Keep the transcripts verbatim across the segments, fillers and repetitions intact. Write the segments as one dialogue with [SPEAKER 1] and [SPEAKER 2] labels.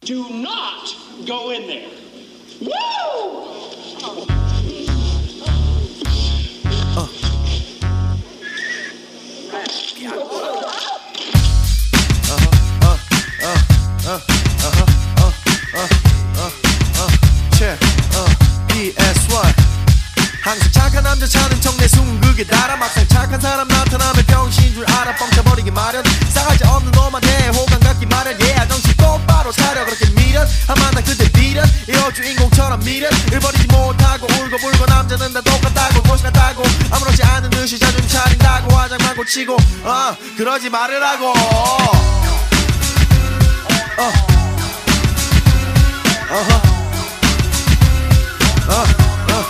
[SPEAKER 1] Do not go in there. Woo!
[SPEAKER 2] Uh. 항상 착한 남자 찾는 척 내 숨그게 달아 막상 착한 사람 나타나면 병신 줄 알아 뻥쳐버리기 마련 싸가지 없는 놈한테 호감 갖기 마련 yeah 정신 똑바로 차려 그렇게 미련 하마나 그대 비련 이 여주인공처럼 미련 을 버리지 못하고 울고 불고 남자는 다 똑같다고 곳이 같다고 아무렇지 않은 듯이 자존심 차린다고 화장만 고치고 어 그러지 말으라고 어 어허 어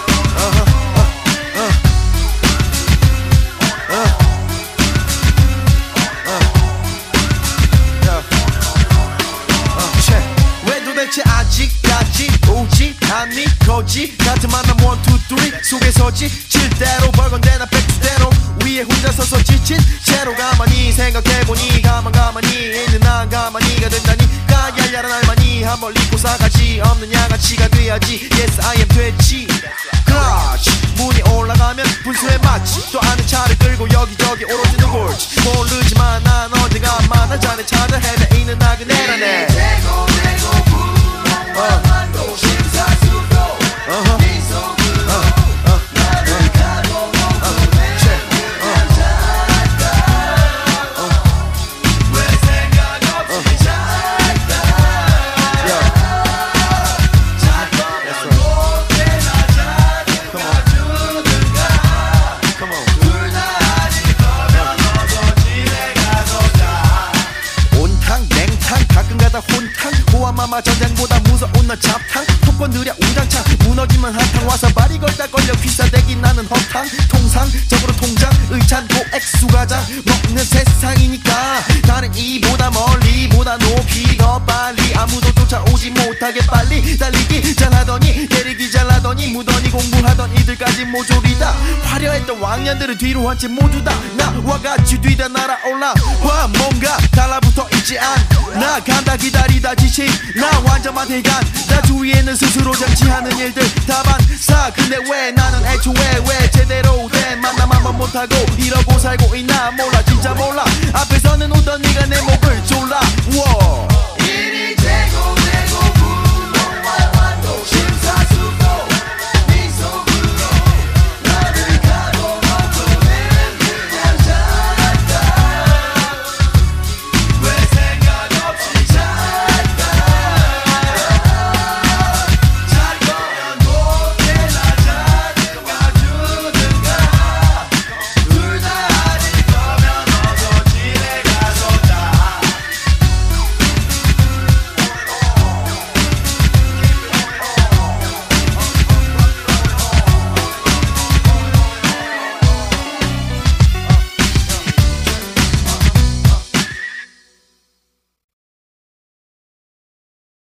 [SPEAKER 2] 도대체 아직까지 오지 않니 거지 같은 만남 원, 투, 쓰리 속에 서지 칠대로 벌건대나 백수대로 위에 혼자 서서 지친 채로 가만히 생각해보니 가만 가만히 있는 난 가만히가 된다니까 얄얄한 할머니 한 멀리 고사가지 없는 양아치가 돼야지 Yes I am 됐지 Crush 문이 올라가면 분수에 맞지 또 아는 차를 끌고 여기저기 오로지는 골치 모르지만 난 언제가 만나 자네 찾아 헤매이는 나그네라네 어. 심사숙고 uh-huh. 네 속으로 uh, uh, 나를 uh, 가둬놓고 내눈을 잘까 왜 생각 없이 잘까 잠깐만 못해나 자기가 주든가 둘 다 아닐 거면 너도 집에 가서 자 온탕 냉탕 가끔가다 혼탕 호화마마 전쟁보다 무서운 나 잡탕 폭권 느려 웅장창 무너지면 한탕 와서 발이 걸다 걸려 귀싸대기 나는 허탕 통상적으로 통장 의찬고 액수가장 먹는 세상이니까 나는 이보다 멀리 보다 높이 더 빨리 아무도 쫓아오지 못하게 빨리 달리기 잘하더니 내리기 잘하더니 무던히 공부하던 이들까지 모조리다 화려했던 왕년들을 뒤로 한 채 모두 다 나와 같이 뒤다 날아올라 와 뭔가 달라붙어 있지 않나 간다 기다리다 지친 나 완전만 대간 나 주위에는 스스로 장치하는 일들 다 반사 근데 왜 나는 애초에 왜 제대로 된 만남 한번 못하고 이러고 살고 있나 몰라 진짜 몰라 앞에서는 웃던 네가 내 목을 졸라 워